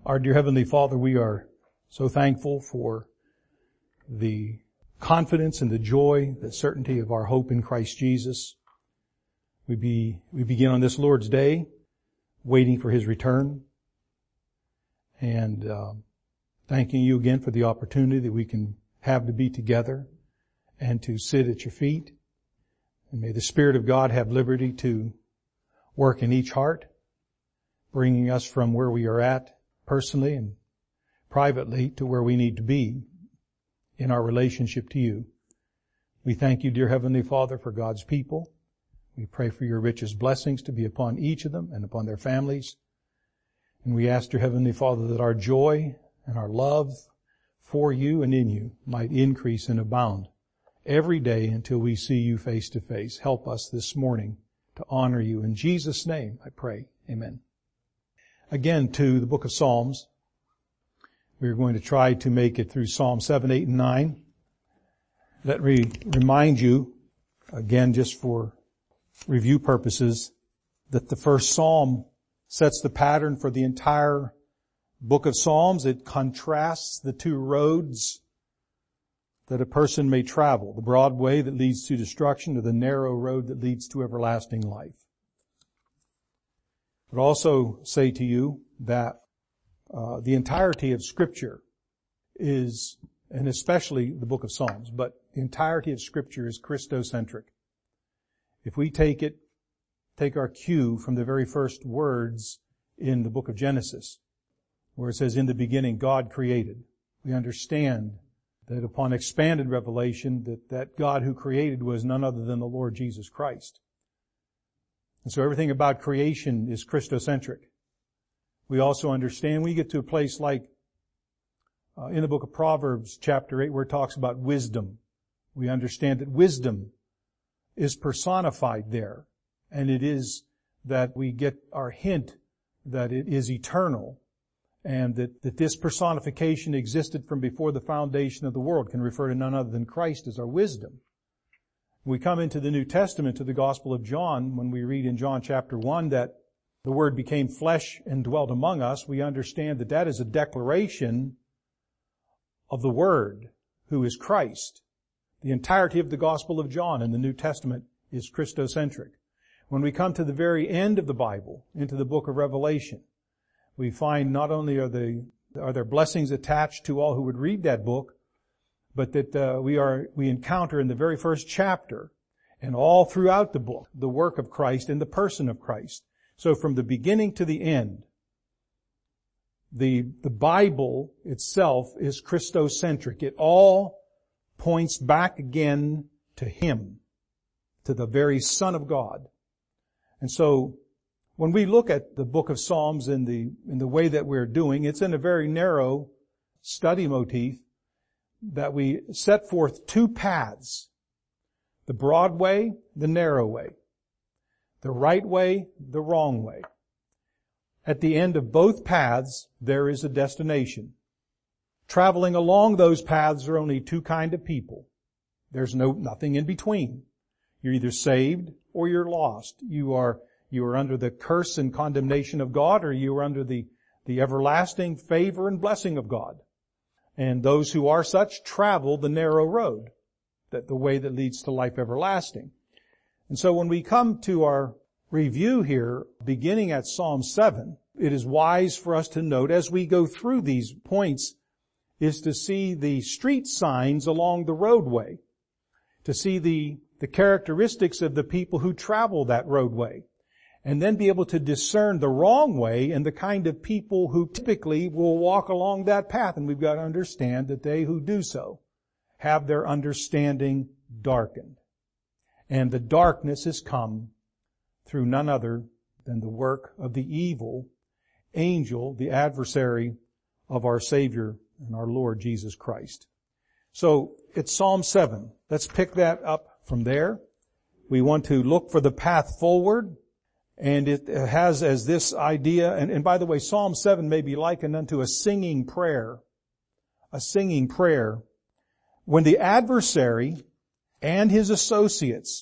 Our dear Heavenly Father, we are so thankful for the confidence and the joy, the certainty of our hope in Christ Jesus. We begin on this Lord's Day, waiting for His return, and thanking you again for the opportunity that we can have to be together and to sit at your feet. And may the Spirit of God have liberty to work in each heart, bringing us from where we are at personally and privately to where we need to be in our relationship to you. We thank you, dear Heavenly Father, for God's people. We pray for your richest blessings to be upon each of them and upon their families. And we ask, dear Heavenly Father, that our joy and our love for you and in you might increase and abound every day until we see you face to face. Help us this morning to honor you. In Jesus' name, I pray. Amen. Again, to the book of Psalms. We're going to try to make it through Psalm 7, 8, and 9. Let me remind you, again, just for review purposes, that the first Psalm sets the pattern for the entire book of Psalms. It contrasts the two roads that a person may travel, the broad way that leads to destruction or the narrow road that leads to everlasting life. I would also say to you that the entirety of Scripture is, and especially the book of Psalms, but the entirety of Scripture is Christocentric. If we take our cue from the very first words in the book of Genesis, where it says, "In the beginning God created," we understand that upon expanded revelation that God who created was none other than the Lord Jesus Christ. And so everything about creation is Christocentric. We also understand, we get to a place like in the book of Proverbs chapter 8 where it talks about wisdom. We understand that wisdom is personified there. And it is that we get our hint that it is eternal. And that this personification existed from before the foundation of the world, can refer to none other than Christ as our wisdom. We come into the New Testament, to the Gospel of John, when we read in John chapter 1 that the Word became flesh and dwelt among us. We understand that that is a declaration of the Word, who is Christ. The entirety of the Gospel of John in the New Testament is Christocentric. When we come to the very end of the Bible, into the book of Revelation, we find not only are there blessings attached to all who would read that book, but that we encounter in the very first chapter and all throughout the book the work of Christ and the person of Christ. So from the beginning to the end, the Bible itself is Christocentric. It all points back again to Him, to the very Son of God. And so when we look at the book of Psalms in the way that we're doing, it's in a very narrow study motif that we set forth two paths: the broad way, the narrow way, the right way, the wrong way. At the end of both paths, there is a destination. Traveling along those paths are only two kind of people. There's nothing in between. You're either saved or you're lost. You are under the curse and condemnation of God, or you are under the everlasting favor and blessing of God. And those who are such travel the narrow road, the way that leads to life everlasting. And so when we come to our review here, beginning at Psalm 7, it is wise for us to note as we go through these points is to see the street signs along the roadway, to see the characteristics of the people who travel that roadway, and then be able to discern the wrong way and the kind of people who typically will walk along that path. And we've got to understand that they who do so have their understanding darkened. And the darkness has come through none other than the work of the evil angel, the adversary of our Savior and our Lord Jesus Christ. So it's Psalm 7. Let's pick that up from there. We want to look for the path forward. And it has as this idea, and by the way, Psalm 7 may be likened unto a singing prayer. A singing prayer. When the adversary and his associates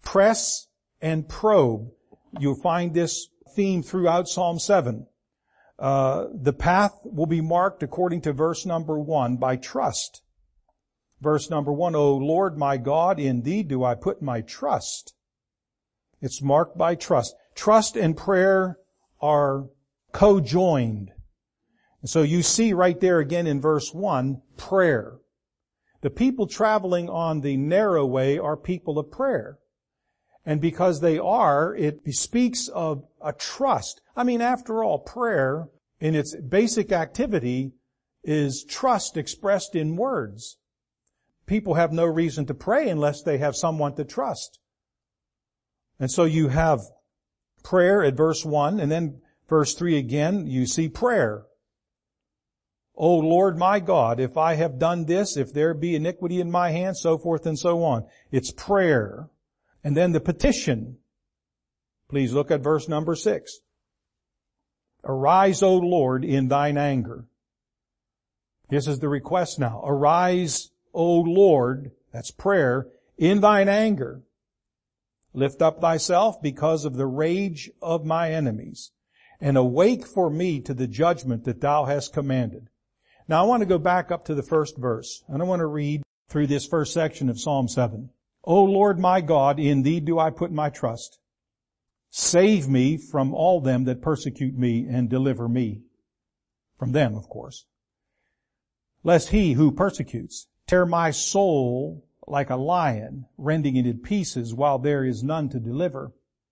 press and probe, you'll find this theme throughout Psalm 7. The path will be marked according to verse number 1 by trust. Verse number 1, O Lord my God, in Thee do I put my trust. It's marked by trust. Trust and prayer are co-joined. And so you see right there again in verse 1, prayer. The people traveling on the narrow way are people of prayer. And because they are, it speaks of a trust. I mean, after all, prayer in its basic activity is trust expressed in words. People have no reason to pray unless they have someone to trust. And so you have prayer at verse 1, and then verse 3 again, you see prayer. O Lord my God, if I have done this, if there be iniquity in my hand, so forth and so on. It's prayer. And then the petition. Please look at verse number 6. Arise, O Lord, in Thine anger. This is the request now. Arise, O Lord, that's prayer, in Thine anger. Lift up Thyself because of the rage of my enemies, and awake for me to the judgment that Thou hast commanded. Now I want to go back up to the first verse, and I want to read through this first section of Psalm 7. O Lord my God, in Thee do I put my trust. Save me from all them that persecute me, and deliver me from them, of course. Lest he who persecutes tear my soul like a lion, rending it in pieces while there is none to deliver.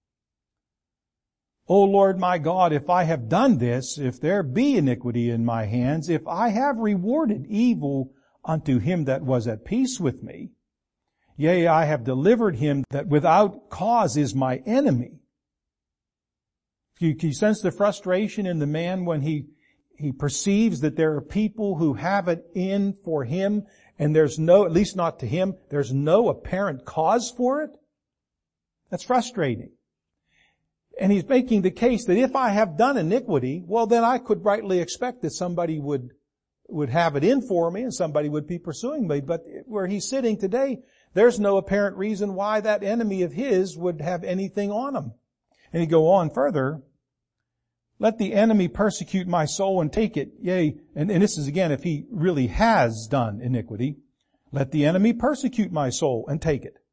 O Lord my God, if I have done this, if there be iniquity in my hands, if I have rewarded evil unto him that was at peace with me, yea, I have delivered him that without cause is my enemy. You sense the frustration in the man when he perceives that there are people who have it in for him, and there's no, at least not to him, there's no apparent cause for it? That's frustrating. And he's making the case that if I have done iniquity, well then I could rightly expect that somebody would have it in for me and somebody would be pursuing me. But where he's sitting today, there's no apparent reason why that enemy of his would have anything on him. And he go on further, let the enemy persecute my soul and take it. Yea, and this is again if he really has done iniquity. Let the enemy persecute my soul and take it.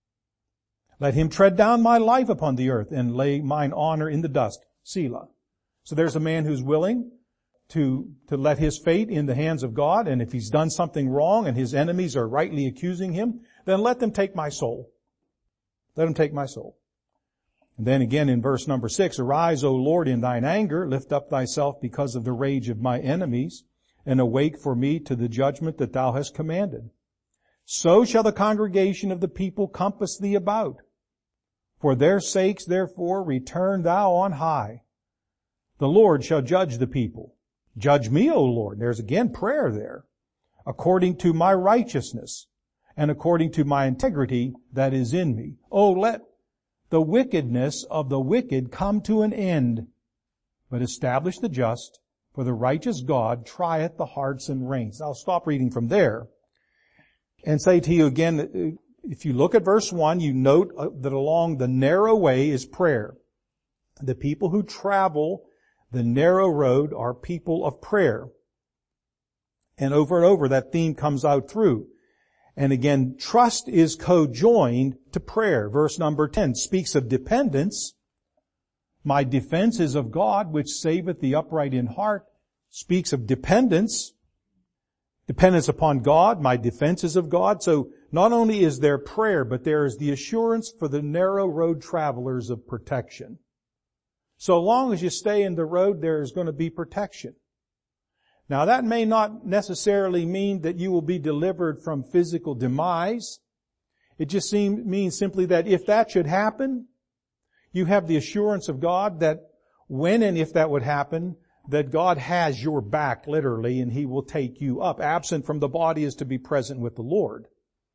Let him tread down my life upon the earth and lay mine honor in the dust. Selah. So there's a man who's willing to let his fate in the hands of God, and if he's done something wrong and his enemies are rightly accusing him, then let them take my soul. Let them take my soul. And then again in verse number 6, arise, O Lord, in Thine anger, lift up Thyself because of the rage of my enemies, and awake for me to the judgment that Thou hast commanded. So shall the congregation of the people compass Thee about. For their sakes, therefore, return Thou on high. The Lord shall judge the people. Judge me, O Lord. There's again prayer there. According to my righteousness and according to my integrity that is in me. Oh, let the wickedness of the wicked come to an end, but establish the just, for the righteous God trieth the hearts and reins. I'll stop reading from there and say to you again that if you look at verse 1, you note that along the narrow way is prayer. The people who travel the narrow road are people of prayer. And over that theme comes out through. And again, trust is co-joined to prayer. Verse number 10 speaks of dependence. My defense is of God, which saveth the upright in heart. Speaks of dependence. Dependence upon God. My defense is of God. So not only is there prayer, but there is the assurance for the narrow road travelers of protection. So long as you stay in the road, there is going to be protection. Now that may not necessarily mean that you will be delivered from physical demise. It just means simply that if that should happen, you have the assurance of God that when and if that would happen, that God has your back literally and He will take you up. Absent from the body is to be present with the Lord.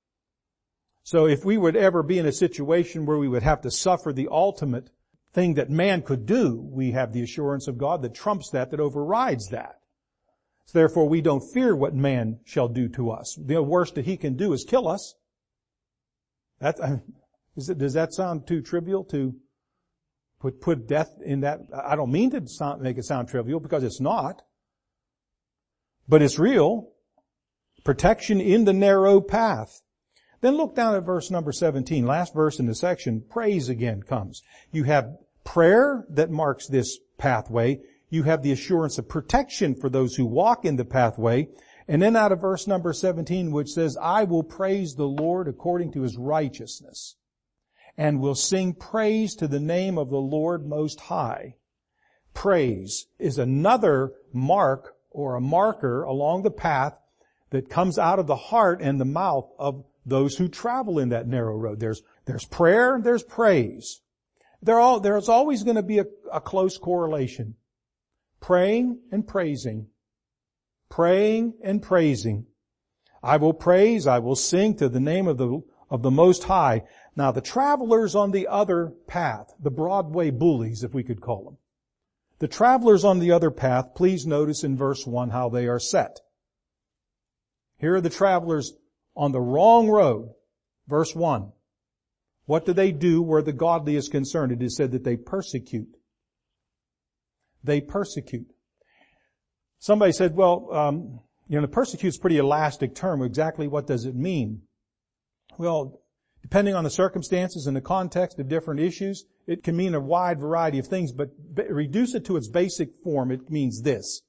So if we would ever be in a situation where we would have to suffer the ultimate thing that man could do, we have the assurance of God that trumps that overrides that. So therefore we don't fear what man shall do to us. The worst that he can do is kill us. Does that sound too trivial to Put death in that. I don't mean to make it sound trivial, because it's not. But it's real. Protection in the narrow path. Then look down at verse number 17. Last verse in the section. Praise again comes. You have prayer that marks this pathway. You have the assurance of protection for those who walk in the pathway. And then out of verse number 17, which says, I will praise the Lord according to His righteousness, and will sing praise to the name of the Lord Most High. Praise is another mark or a marker along the path that comes out of the heart and the mouth of those who travel in that narrow road. There's prayer and there's praise. There's always going to be a close correlation. Praying and praising. Praying and praising. I will praise, I will sing to the name of the Most High. Now the travelers on the other path, the Broadway bullies, if we could call them. The travelers on the other path, please notice in verse 1 how they are set. Here are the travelers on the wrong road. Verse 1. What do they do where the godly is concerned? It is said that they persecute. They persecute. Somebody said, well, persecute is a pretty elastic term. Exactly what does it mean? Well, depending on the circumstances and the context of different issues, it can mean a wide variety of things, but reduce it to its basic form, it means this.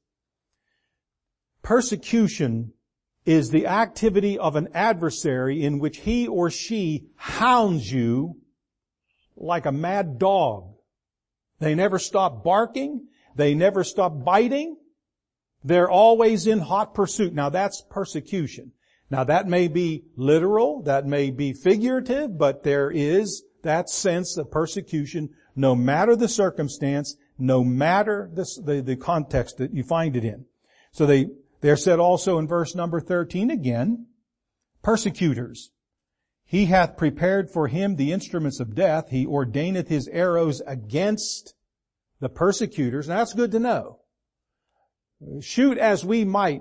Persecution is the activity of an adversary in which he or she hounds you like a mad dog. They never stop barking. They never stop biting. They're always in hot pursuit. Now that's persecution. Now that may be literal, that may be figurative, but there is that sense of persecution no matter the circumstance, no matter the context that you find it in. So they're said also in verse number 13 again, persecutors. He hath prepared for him the instruments of death. He ordaineth his arrows against the persecutors. Now that's good to know. Shoot as we might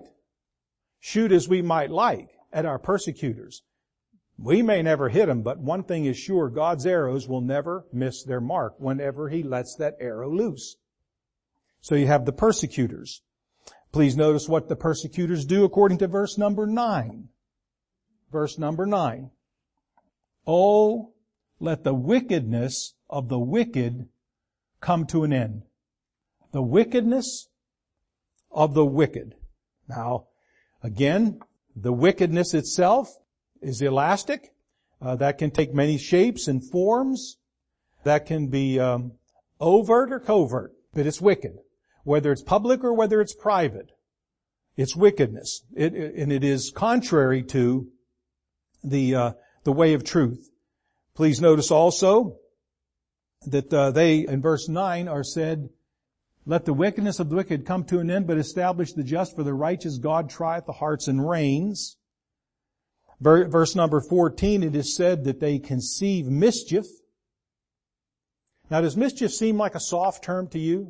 like at our persecutors. We may never hit them, but one thing is sure, God's arrows will never miss their mark whenever He lets that arrow loose. So you have the persecutors. Please notice what the persecutors do according to verse number 9. Verse number 9. Oh, let the wickedness of the wicked come to an end. The wickedness of the wicked. Now, again, the wickedness itself is elastic. That can take many shapes and forms. That can be overt or covert, but it's wicked. Whether it's public or whether it's private, it's wickedness. And it is contrary to the way of truth. Please notice also that they, in verse 9, are said, let the wickedness of the wicked come to an end, but establish the just, for the righteous God trieth the hearts and reins. Verse number 14, it is said that they conceive mischief. Now, does mischief seem like a soft term to you?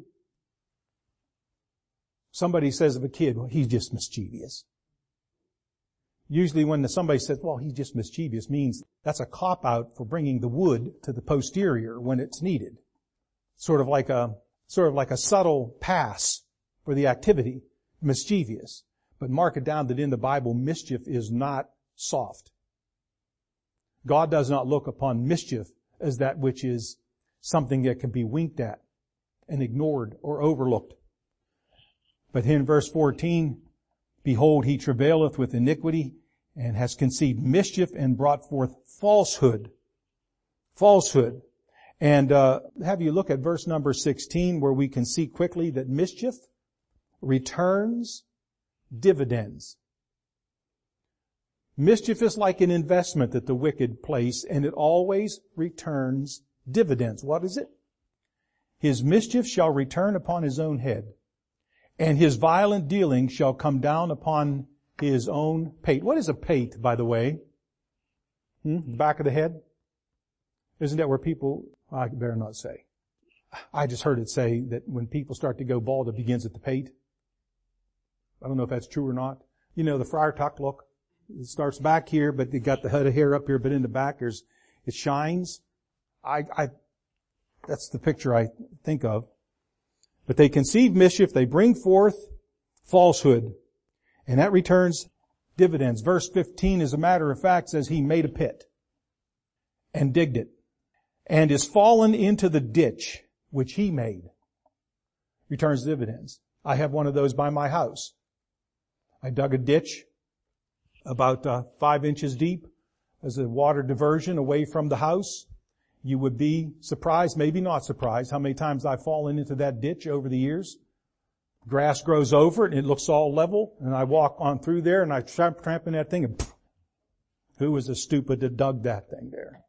Somebody says of a kid, well, he's just mischievous. Usually when somebody says, well, he's just mischievous, means that's a cop-out for bringing the wood to the posterior when it's needed. Sort of like a subtle pass for the activity, mischievous. But mark it down that in the Bible, mischief is not soft. God does not look upon mischief as that which is something that can be winked at and ignored or overlooked. But here in verse 14, behold, he travaileth with iniquity and has conceived mischief and brought forth falsehood. Falsehood. And have you look at verse number 16 where we can see quickly that mischief returns dividends. Mischief is like an investment that the wicked place, and it always returns dividends. What is it? His mischief shall return upon his own head, and his violent dealing shall come down upon his own pate. What is a pate, by the way? The back of the head? Isn't that where people, I better not say. I just heard it say that when people start to go bald, it begins at the pate. I don't know if that's true or not. You know, the friar tuck look. It starts back here, but you got the head of hair up here, but in the back it shines. I That's the picture I think of. But they conceive mischief, they bring forth falsehood, and that returns dividends. Verse 15, as a matter of fact, says he made a pit and digged it and is fallen into the ditch which he made. Returns dividends. I have one of those by my house. I dug a ditch about 5 inches deep as a water diversion away from the house. You would be surprised, maybe not surprised, how many times I've fallen into that ditch over the years. Grass grows over it and it looks all level, and I walk on through there and I tramp in that thing and who was the stupid that dug that thing there?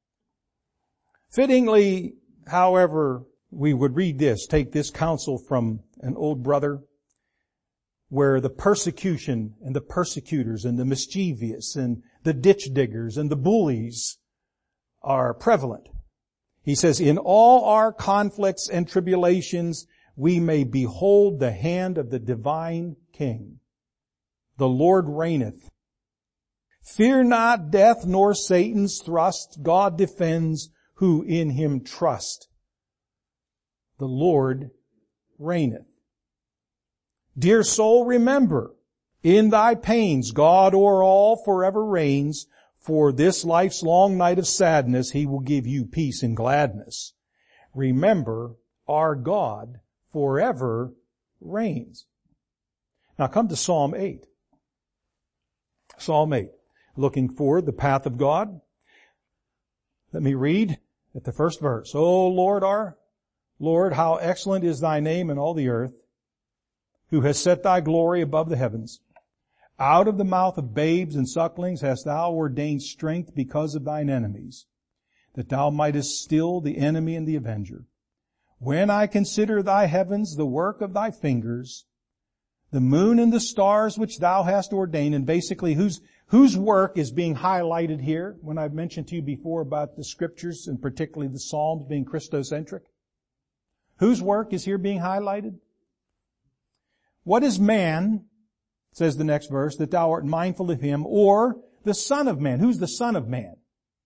Fittingly, however, we would read this, take this counsel from an old brother, where the persecution and the persecutors and the mischievous and the ditch diggers and the bullies are prevalent. He says, in all our conflicts and tribulations, we may behold the hand of the divine King. The Lord reigneth. Fear not death nor Satan's thrust. God defends who in him trust. The Lord reigneth. Dear soul, remember, in thy pains, God o'er all forever reigns. For this life's long night of sadness, he will give you peace and gladness. Remember, our God forever reigns. Now come to Psalm 8. Psalm 8. Looking for the path of God. Let me read at the first verse. O Lord, our Lord, how excellent is thy name in all the earth, who has set thy glory above the heavens. Out of the mouth of babes and sucklings hast thou ordained strength because of thine enemies, that thou mightest still the enemy and the avenger. When I consider thy heavens, the work of thy fingers, the moon and the stars which thou hast ordained, and basically whose work is being highlighted here when I've mentioned to you before about the scriptures and particularly the Psalms being Christocentric? Whose work is here being highlighted? What is man, says the next verse, that thou art mindful of him, or the Son of Man? Who's the Son of Man?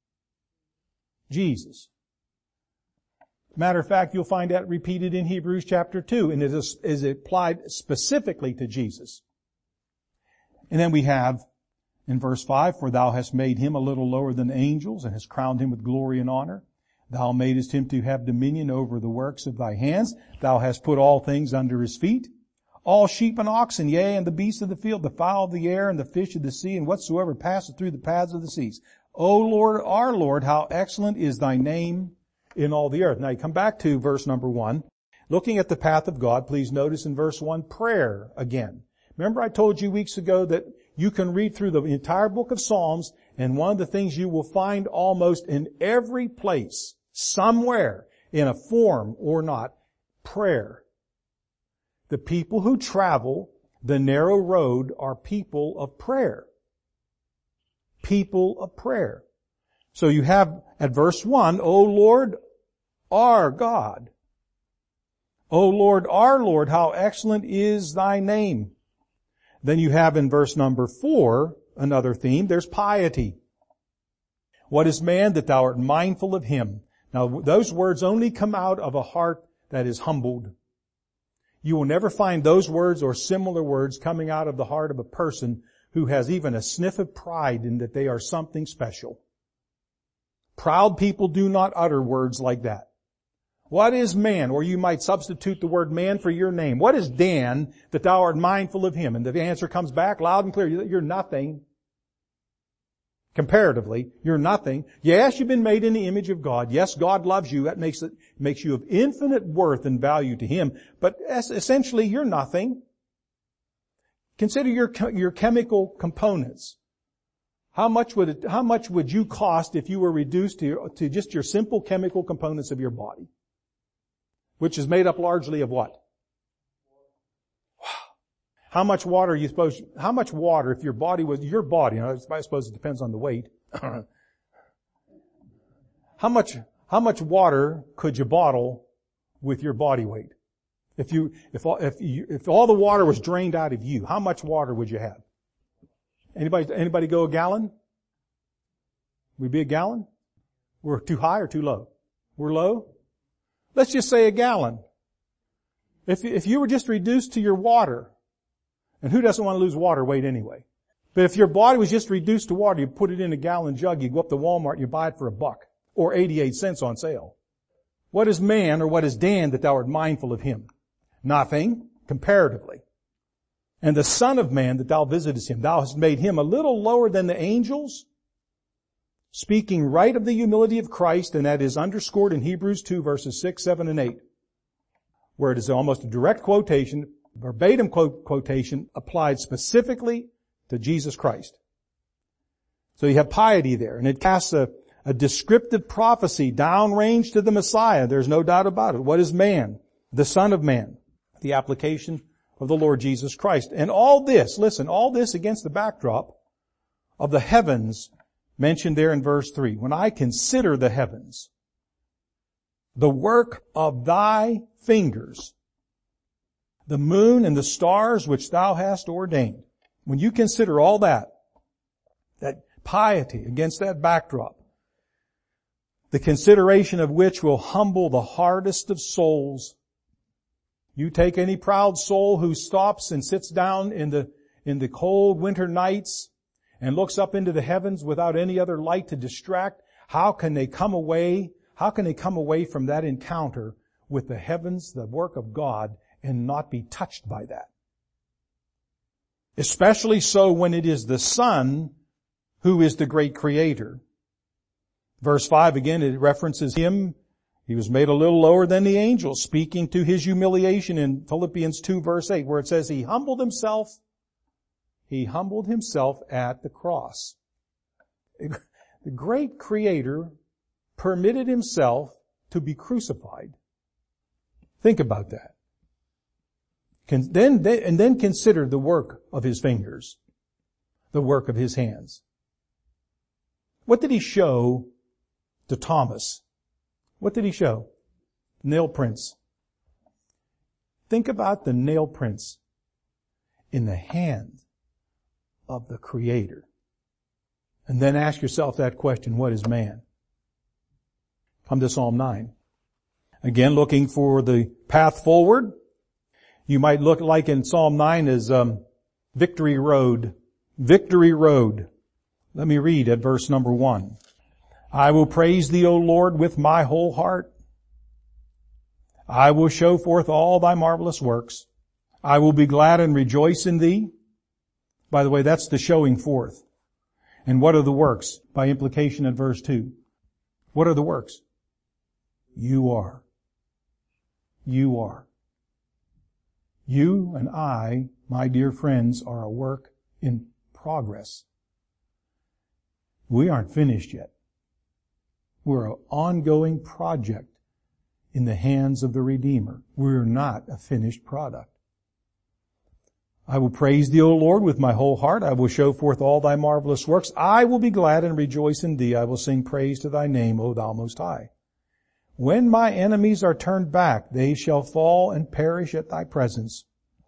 Jesus. Matter of fact, you'll find that repeated in Hebrews chapter 2, and it is applied specifically to Jesus. And then we have in verse 5, for thou hast made him a little lower than the angels, and hast crowned him with glory and honor. Thou madest him to have dominion over the works of thy hands. Thou hast put all things under his feet. All sheep and oxen, yea, and the beasts of the field, the fowl of the air, and the fish of the sea, and whatsoever passeth through the paths of the seas. O Lord, our Lord, how excellent is thy name in all the earth. Now you come back to verse number 1. Looking at the path of God, please notice in verse 1, prayer again. Remember I told you weeks ago that you can read through the entire book of Psalms, and one of the things you will find almost in every place, somewhere, in a form or not, prayer. The people who travel the narrow road are people of prayer. People of prayer. So you have at verse 1, O Lord, our God. O Lord, our Lord, how excellent is thy name. Then you have in verse number 4, another theme, there's piety. What is man that thou art mindful of him? Now those words only come out of a heart that is humbled. You will never find those words or similar words coming out of the heart of a person who has even a sniff of pride in that they are something special. Proud people do not utter words like that. What is man? Or you might substitute the word man for your name. What is Dan that thou art mindful of him? And the answer comes back loud and clear. You're nothing. Comparatively, you're nothing. Yes, you've been made in the image of God. Yes, God loves you. That makes you of infinite worth and value to Him. But essentially, you're nothing. Consider your chemical components. How much would you cost if you were reduced to just your simple chemical components of your body? Which is made up largely of what? How much water if your body, I suppose it depends on the weight. How much water could you bottle with your body weight? If all the water was drained out of you, how much water would you have? Anybody go a gallon? Would it be a gallon? We're too high or too low? We're low? Let's just say a gallon. If you were just reduced to your water, and who doesn't want to lose water weight anyway? But if your body was just reduced to water, you put it in a gallon jug, you go up to Walmart, you buy it for $1 or 88 cents on sale. What is man or what is Dan that thou art mindful of him? Nothing, comparatively. And the Son of Man that thou visitest him, thou hast made him a little lower than the angels, speaking right of the humility of Christ, and that is underscored in Hebrews 2 verses 6, 7, and 8, where it is almost a direct quotation, verbatim quotation applied specifically to Jesus Christ. So you have piety there, and it casts a descriptive prophecy downrange to the Messiah. There's no doubt about it. What is man? The Son of Man. The application of the Lord Jesus Christ. And all this, listen, all this against the backdrop of the heavens mentioned there in verse 3. When I consider the heavens, the work of thy fingers, the moon and the stars which thou hast ordained. When you consider all that piety against that backdrop, the consideration of which will humble the hardest of souls. You take any proud soul who stops and sits down in the cold winter nights and looks up into the heavens without any other light to distract. How can they come away from that encounter with the heavens, the work of God, and not be touched by that? Especially so when it is the Son who is the great Creator. Verse 5 again, it references him. He was made a little lower than the angels, speaking to his humiliation in Philippians 2 verse 8, where it says he humbled himself at the cross. The great Creator permitted himself to be crucified. Think about that. And then consider the work of his fingers, the work of his hands. What did he show to Thomas? What did he show? Nail prints. Think about the nail prints in the hand of the Creator. And then ask yourself that question, what is man? Come to Psalm 9. Again, looking for the path forward. You might look like in Psalm 9 as Victory Road. Victory Road. Let me read at verse number 1. I will praise thee, O Lord, with my whole heart. I will show forth all thy marvelous works. I will be glad and rejoice in thee. By the way, that's the showing forth. And what are the works? By implication in verse 2. What are the works? You are. You are. You and I, my dear friends, are a work in progress. We aren't finished yet. We're an ongoing project in the hands of the Redeemer. We're not a finished product. I will praise thee, O Lord, with my whole heart. I will show forth all thy marvelous works. I will be glad and rejoice in thee. I will sing praise to thy name, O thou most high. When my enemies are turned back, they shall fall and perish at thy presence.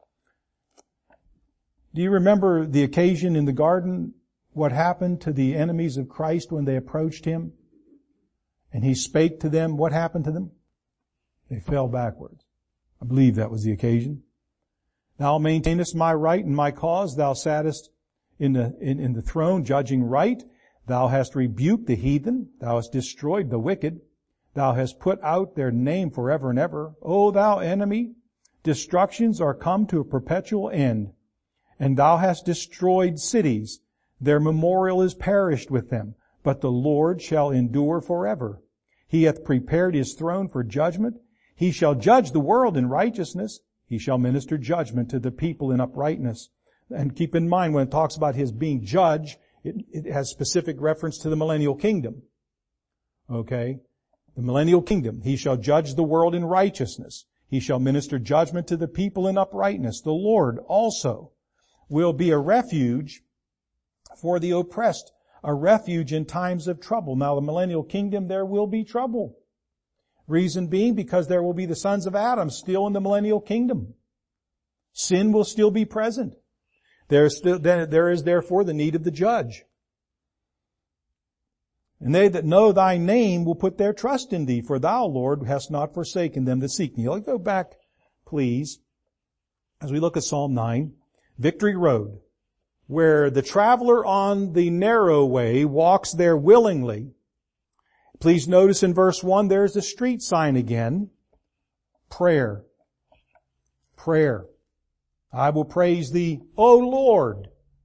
Do you remember the occasion in the garden? What happened to the enemies of Christ when they approached him? And he spake to them. What happened to them? They fell backwards. I believe that was the occasion. Thou maintainest my right and my cause. Thou sattest in the throne, judging right. Thou hast rebuked the heathen. Thou hast destroyed the wicked. Thou hast put out their name forever and ever. O thou enemy, destructions are come to a perpetual end. And thou hast destroyed cities. Their memorial is perished with them. But the Lord shall endure forever. He hath prepared his throne for judgment. He shall judge the world in righteousness. He shall minister judgment to the people in uprightness. And keep in mind, when it talks about his being judge, it has specific reference to the millennial kingdom. Okay? The millennial kingdom. He shall judge the world in righteousness. He shall minister judgment to the people in uprightness. The Lord also will be a refuge for the oppressed, a refuge in times of trouble. Now, the millennial kingdom, there will be trouble. Reason being, because there will be the sons of Adam still in the millennial kingdom. Sin will still be present. There is therefore the need of the judge. And they that know thy name will put their trust in thee, for thou, Lord, hast not forsaken them that seek thee. I'll go back, please, as we look at Psalm 9, Victory Road, where the traveler on the narrow way walks there willingly. Please notice in verse 1, there's the street sign again. Prayer. Prayer. I will praise thee, O Lord,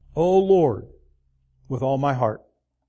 with all my heart.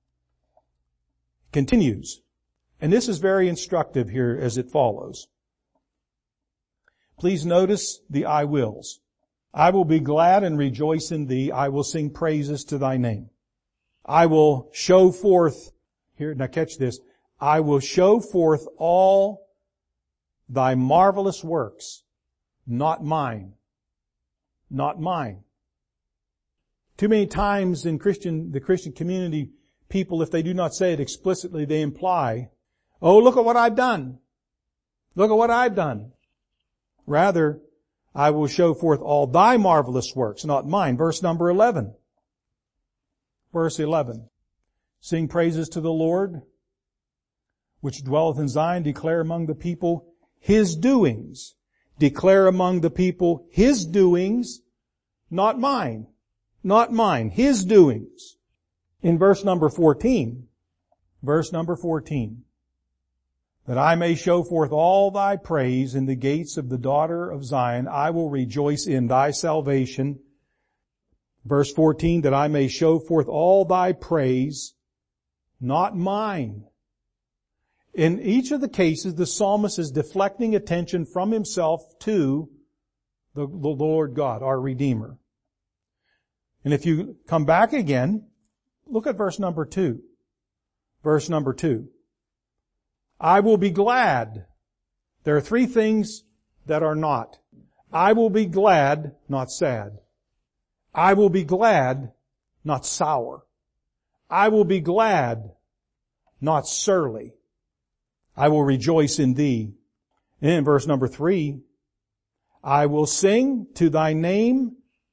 Continues. And this is very instructive here as it follows. Please notice the I wills. I will be glad and rejoice in thee. I will sing praises to thy name. I will show forth, here, now catch this, I will show forth all thy marvelous works, not mine. Not mine. Too many times in the Christian community, people, if they do not say it explicitly, they imply, oh, look at what I've done. Look at what I've done. Rather, I will show forth all thy marvelous works, not mine. Verse number 11. Verse 11. Sing praises to the Lord, which dwelleth in Zion. Declare among the people his doings. Declare among the people his doings, not mine. Not mine. His doings. In verse number 14. Verse number 14. That I may show forth all thy praise in the gates of the daughter of Zion. I will rejoice in thy salvation. Verse 14, that I may show forth all thy praise, not mine. In each of the cases, the psalmist is deflecting attention from himself to the Lord God, our Redeemer. And if you come back again, look at verse number 2. Verse number 2. I will be glad. There are three things that are not. I will be glad, not sad. I will be glad, not sour. I will be glad, not surly. I will rejoice in thee. And in verse number 3, I will sing to thy name.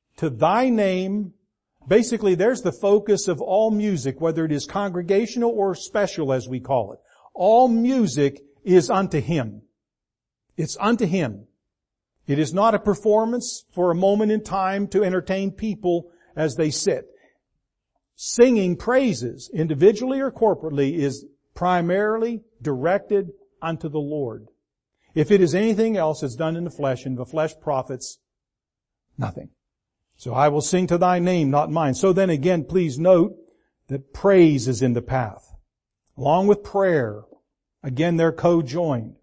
Basically, there's the focus of all music, whether it is congregational or special as we call it. All music is unto Him. It's unto Him. It is not a performance for a moment in time to entertain people as they sit. Singing praises, individually or corporately, is primarily directed unto the Lord. If it is anything else, it's done in the flesh, and the flesh profits nothing. So I will sing to thy name, not mine. So then again, please note that praise is in the path. Along with prayer. Again, they're co-joined.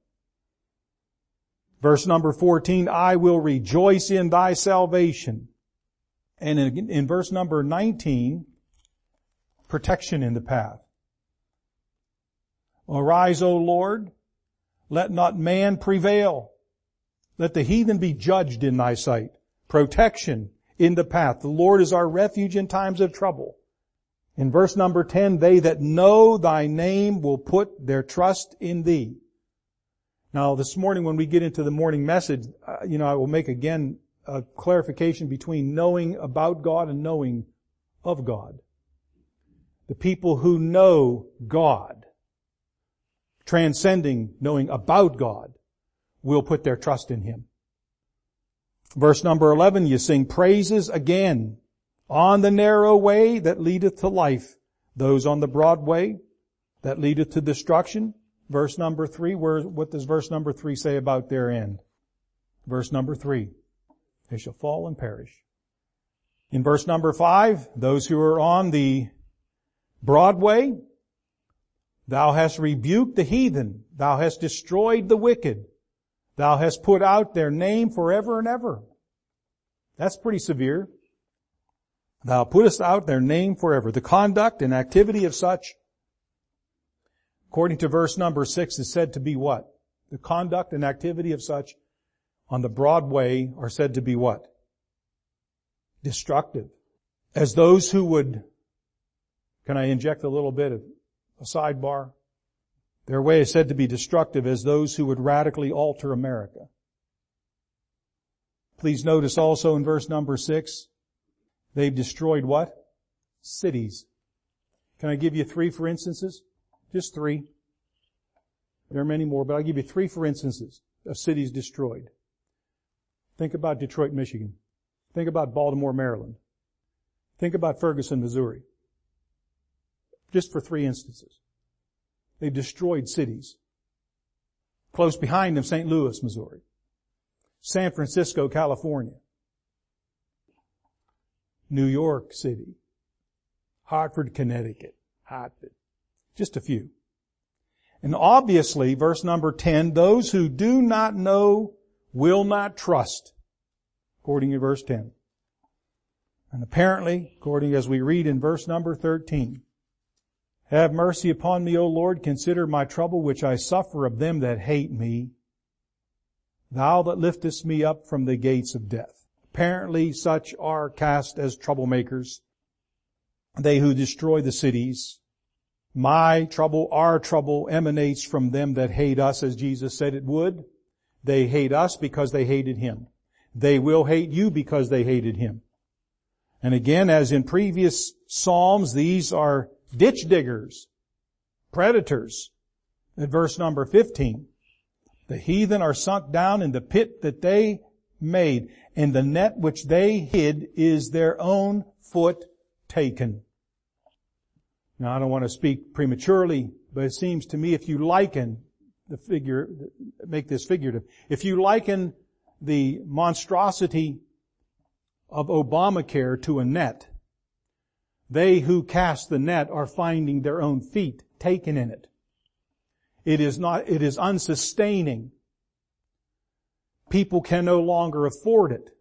Verse number 14, I will rejoice in thy salvation. And in verse number 19, protection in the path. Arise, O Lord, let not man prevail. Let the heathen be judged in thy sight. Protection in the path. The Lord is our refuge in times of trouble. In verse number 10, they that know thy name will put their trust in thee. Now this morning when we get into the morning message, I will make again a clarification between knowing about God and knowing of God. The people who know God, transcending knowing about God, will put their trust in Him. Verse number 11, you sing praises again. On the narrow way that leadeth to life, those on the broad way that leadeth to destruction. Verse number 3, what does verse number 3 say about their end? Verse number 3, they shall fall and perish. In verse number 5, those who are on the broad way, thou hast rebuked the heathen, thou hast destroyed the wicked, thou hast put out their name forever and ever. That's pretty severe. Thou puttest out their name forever. The conduct and activity of such, according to verse number 6, is said to be what? The conduct and activity of such on the broad way are said to be what? Destructive. As those who would, can I inject a little bit of a sidebar? Their way is said to be destructive as those who would radically alter America. Please notice also in verse number 6, they've destroyed what? Cities. Can I give you 3 for instances? Just 3. There are many more, but I'll give you 3 for instances of cities destroyed. Think about Detroit, Michigan. Think about Baltimore, Maryland. Think about Ferguson, Missouri. Just for 3 instances. They've destroyed cities. Close behind them, St. Louis, Missouri. San Francisco, California. New York City. Hartford, Connecticut. Just a few. And obviously, verse number 10, those who do not know will not trust, according to verse 10. And apparently, according as we read in verse number 13, have mercy upon me, O Lord, consider my trouble which I suffer of them that hate me, thou that liftest me up from the gates of death. Apparently, such are cast as troublemakers, they who destroy the cities. My trouble, our trouble, emanates from them that hate us, as Jesus said it would. They hate us because they hated Him. They will hate you because they hated Him. And again, as in previous Psalms, these are ditch diggers, predators. At verse number 15, the heathen are sunk down in the pit that they made, and the net which they hid is their own foot taken. Now, I don't want to speak prematurely, but it seems to me if you liken the figure, make this figurative, if you liken the monstrosity of Obamacare to a net, they who cast the net are finding their own feet taken in it. It is unsustaining. People can no longer afford it.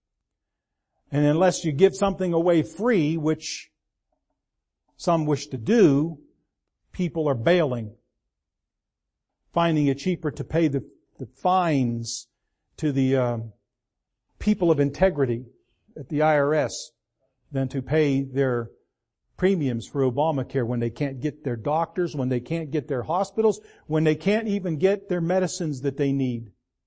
And unless you give something away free, which some wish to do, people are bailing, finding it cheaper to pay the fines to the people of integrity at the IRS than to pay their premiums for Obamacare when they can't get their doctors, when they can't get their hospitals, when they can't even get their medicines that they need.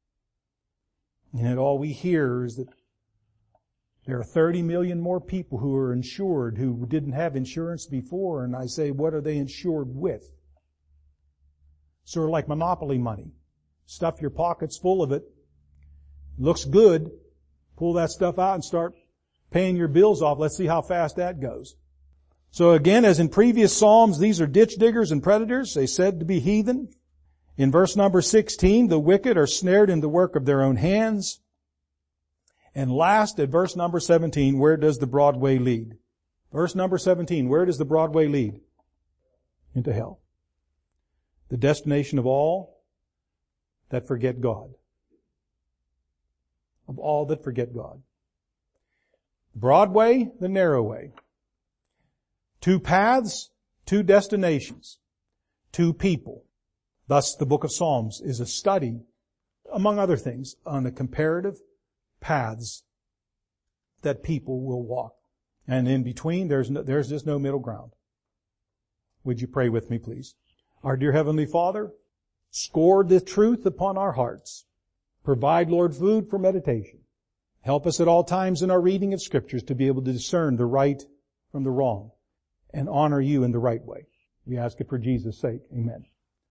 And all we hear is that there are 30 million more people who are insured who didn't have insurance before, and I say, what are they insured with? Sort of like monopoly money. Stuff your pockets full of it. Looks good. Pull that stuff out and start paying your bills off. Let's see how fast that goes. So again, as in previous Psalms, these are ditch diggers and predators. They said to be heathen. In verse number 16, the wicked are snared in the work of their own hands. And last, at verse number 17, where does the broad way lead? Verse number 17, where does the broad way lead? Into hell. The destination of all that forget God. Of all that forget God. Broad way, the narrow way. 2 paths, 2 destinations, 2 people. Thus, the book of Psalms is a study, among other things, on the comparative paths that people will walk. And in between, there's just no middle ground. Would you pray with me, please? Our dear Heavenly Father, score the truth upon our hearts. Provide, Lord, food for meditation. Help us at all times in our reading of Scriptures to be able to discern the right from the wrong and honor you in the right way. We ask it for Jesus' sake. Amen.